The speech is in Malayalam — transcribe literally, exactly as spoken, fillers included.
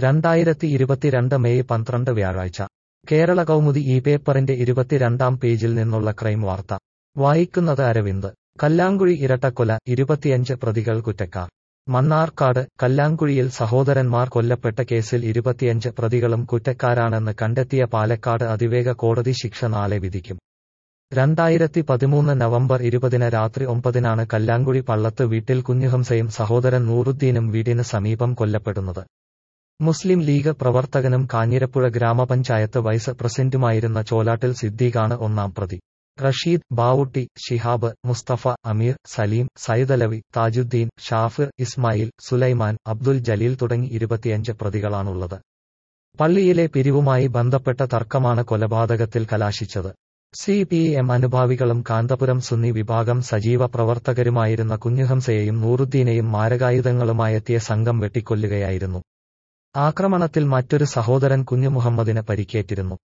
രണ്ടായിരത്തി ഇരുപത്തിരണ്ട് മെയ് പന്ത്രണ്ട് വ്യാഴാഴ്ച കേരള കൗമുദി ഈ പേപ്പറിന്റെ ഇരുപത്തിരണ്ടാം പേജിൽ നിന്നുള്ള ക്രൈം വാർത്ത വായിക്കുന്നത് അരവിന്ദ്. കല്ലാങ്കുഴി ഇരട്ടക്കൊല, ഇരുപത്തിയഞ്ച് പ്രതികൾ കുറ്റക്കാർ. മണ്ണാർക്കാട് കല്ലാങ്കുഴിയിൽ സഹോദരന്മാർ കൊല്ലപ്പെട്ട കേസിൽ ഇരുപത്തിയഞ്ച് പ്രതികളും കുറ്റക്കാരാണെന്ന് കണ്ടെത്തിയ പാലക്കാട് അതിവേഗ കോടതി ശിക്ഷ നാളെ വിധിക്കും. രണ്ടായിരത്തി പതിമൂന്ന് നവംബർ ഇരുപതിന് രാത്രി ഒമ്പതിനാണ് കല്ലാങ്കുഴി പള്ളത്ത് വീട്ടിൽ കുഞ്ഞുഹംസയും സഹോദരൻ നൂറുദ്ദീനും വീടിന് സമീപം കൊല്ലപ്പെടുന്നത്. മുസ്ലിം ലീഗ് പ്രവർത്തകനും കാഞ്ഞിരപ്പുഴ ഗ്രാമപഞ്ചായത്ത് വൈസ് പ്രസിഡന്റുമായിരുന്ന ചോലാട്ടിൽ സിദ്ദീഖാണ് ഒന്നാം പ്രതി. റഷീദ്, ബാവുട്ടി, ശിഹാബ്, മുസ്തഫ, അമീർ, സലീം, സൈദലവി, താജുദ്ദീൻ, ഷാഫിർ, ഇസ്മായിൽ, സുലൈമാൻ, അബ്ദുൽ ജലീൽ തുടങ്ങി ഇരുപത്തിയഞ്ച് പ്രതികളാണുള്ളത്. പള്ളിയിലെ പിരിവുമായി ബന്ധപ്പെട്ട തർക്കമാണ് കൊലപാതകത്തിൽ കലാശിച്ചത്. സി പി എം അനുഭാവികളും കാന്തപുരം സുന്നി വിഭാഗം സജീവ പ്രവർത്തകരുമായിരുന്ന കുഞ്ഞുഹംസയെയും നൂറുദ്ദീനെയും മാരകായുധങ്ങളുമായെത്തിയ സംഘം വെട്ടിക്കൊല്ലുകയായിരുന്നു. ആക്രമണത്തിൽ മറ്റൊരു സഹോദരൻ കുഞ്ഞു മുഹമ്മദിന് പരിക്കേറ്റിരുന്നു.